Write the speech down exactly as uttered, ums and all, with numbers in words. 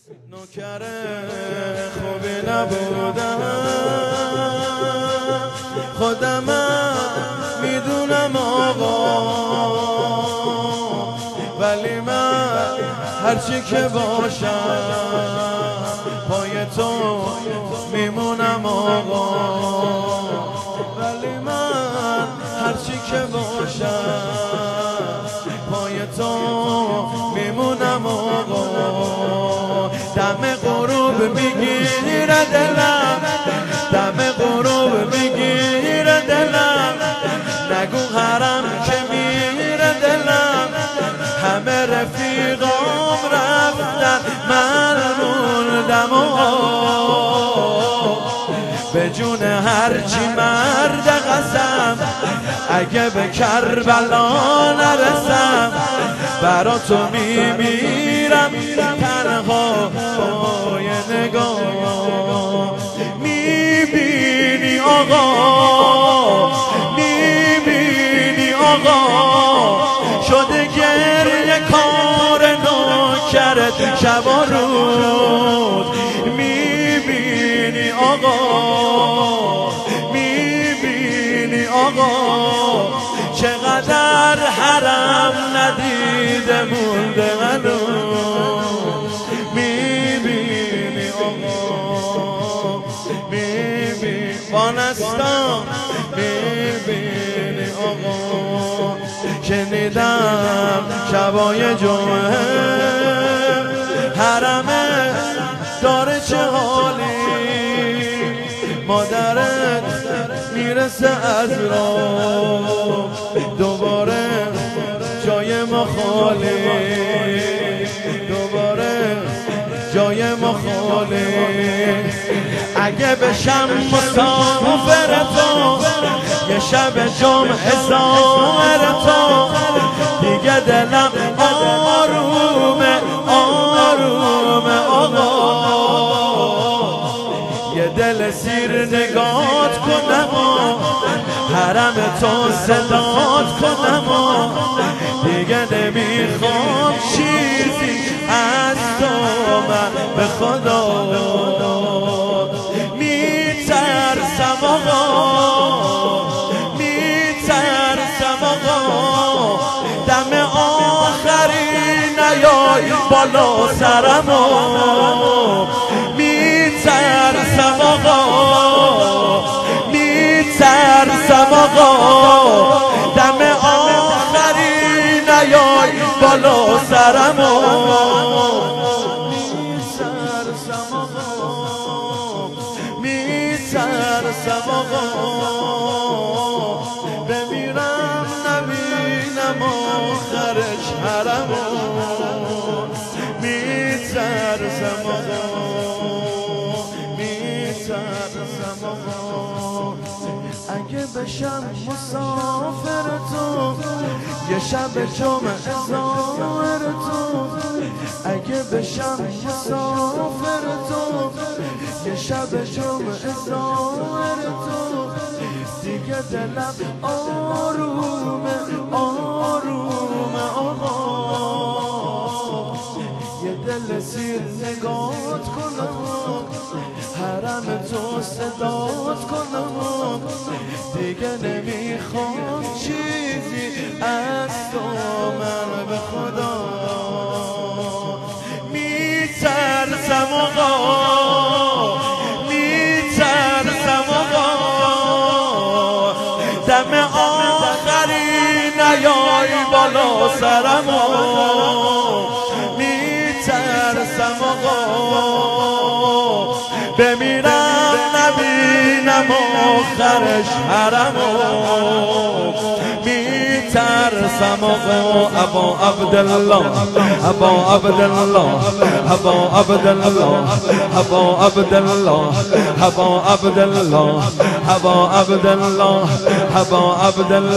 نوکر خوبی نبودم، خودم میدونم آقا، ولی من هرچی که باشم پای تو میمونم آقا، ولی من هرچی که باشم پای تو میمونم آقا. دم غروب میگیره دلم، دم غروب میگیره دلم، نگو حرم که میره دلم، همه رفیقام رفتن من موندم به جون هرچی مرد قسم، اگه به کربلا نرسم برا تو میمیرم تنها با یه نگاه. میبینی آقا، میبینی آقا، شده گریه کار نوکرت شب و روز. میبینی آقا، میبینی آقا، چقدر حرم ندیده مونده هنوز. میبینی آقا، میبینی بانستان، میبینی آقا، شنیدم شبای جمعه حرمه داره چه حالی، مادرت میرسه از راه دوباره جای ما خالی، دوباره جای ما خالی. اگه بشم مسافر تو یه شب جمعه زار تو، دیگه دلم آرومه آرومه آقا. یه دل سیر نگات کنم و حرم تو صدات کنم و دیگه نمیخوام چیزی از تو من به خدا. میترسم آقا، میترسم آقا، دم آخری نیای بالا سرمو. میترسم آقا، میترسم آقا، دم آخری نیای بالا سرمو. میترسم آقا، میترسم آقا، بمیرم نبینم آخرش حرمو. میترسم آقا، میترسم آقا، اگه بشم مسافر تو یه شب جمعه زار تو، اگه بشم مسافر تو یه شب جمعه زار تو، دیگه دلم آرومه آرومه آقا. یه دل سیر نگات کنم، حرم تو صدات کنم، دیگه نمیخوام چیزی از تو من به خدا. میترسم آقا، میترسم آقا، دم آخری نیای بالا سرمو. میترسم آقا، بمیرم نبینم آخرش حرمو. میترسم آقا. ابا عبدالله، ابا عبدالله، ابا عبدالله، ابا عبدالله، ابا عبدالله، ابا عبدالله، ابا عبدالله.